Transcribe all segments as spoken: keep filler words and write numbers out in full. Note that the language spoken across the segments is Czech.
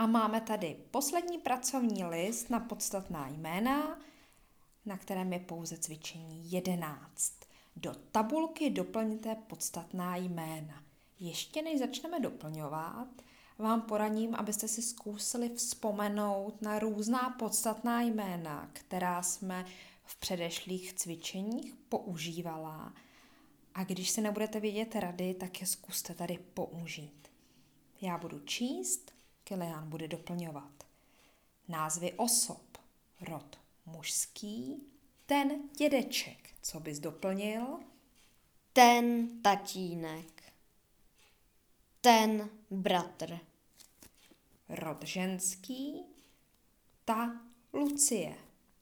A máme tady poslední pracovní list na podstatná jména, na kterém je pouze cvičení jedenáct. Do tabulky doplňte podstatná jména. Ještě než začneme doplňovat, vám poradím, abyste si zkusili vzpomenout na různá podstatná jména, která jsme v předešlých cvičeních používala. A když si nebudete vědět rady, tak je zkuste tady použít. Já budu číst, Kilian bude doplňovat. Názvy osob, rod mužský, ten dědeček, co bys doplnil? Ten tatínek. Ten bratr. Rod ženský, ta Lucie.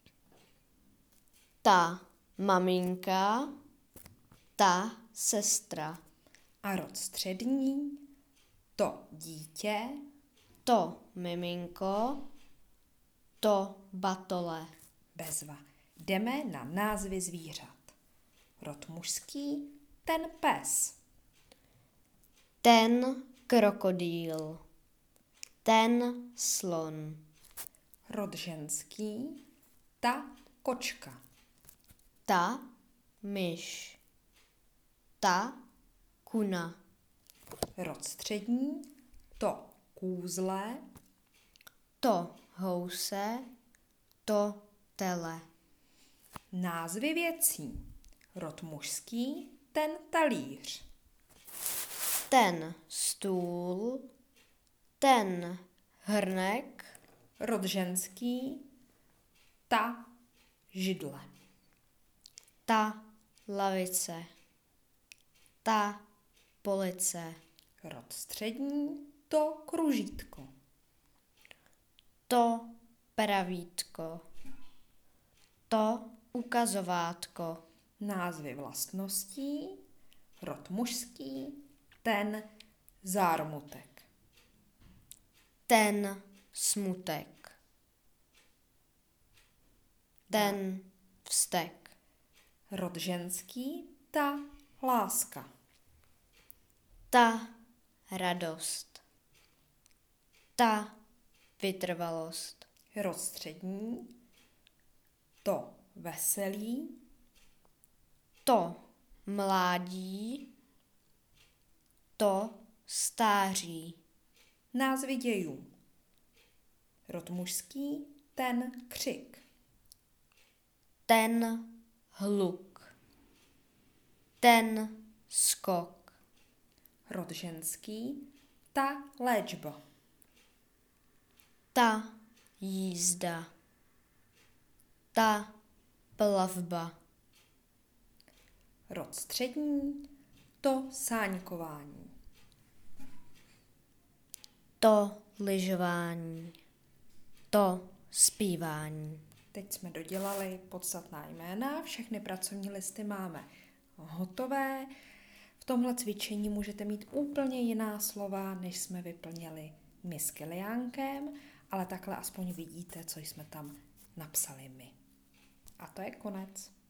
Ta maminka. Ta sestra. A rod střední, to dítě, To miminko. To batole. bezva. Jdeme na názvy zvířat. Rod mužský, ten pes. Ten krokodýl. Ten slon. Rod ženský, ta kočka. Ta myš. Ta kuna. Rod střední, to kůzle. To house. To tele. Názvy věcí. Rod mužský, ten talíř. Ten stůl. Ten hrnek. Rod ženský, ta židle. Ta lavice. Ta police. Rod střední, to kružítko. To pravítko. To ukazovátko. Názvy vlastností. Rod mužský, ten zármutek. Ten smutek. Ten vztek. Rod ženský, ta láska. Ta radost. Ta vytrvalost. Rod střední, to veselí. To mládí. To stáří. Názvy dějů. Rod mužský, ten křik. Ten hluk. Ten skok. Rod ženský, ta léčba. Ta jízda. Ta plavba. Rod střední, to sáňkování. To lyžování. To zpívání. Teď jsme dodělali podstatná jména, všechny pracovní listy máme hotové. V tomhle cvičení můžete mít úplně jiná slova, než jsme vyplnili my s Kiliánkem, ale takhle aspoň vidíte, co jsme tam napsali my. A to je konec.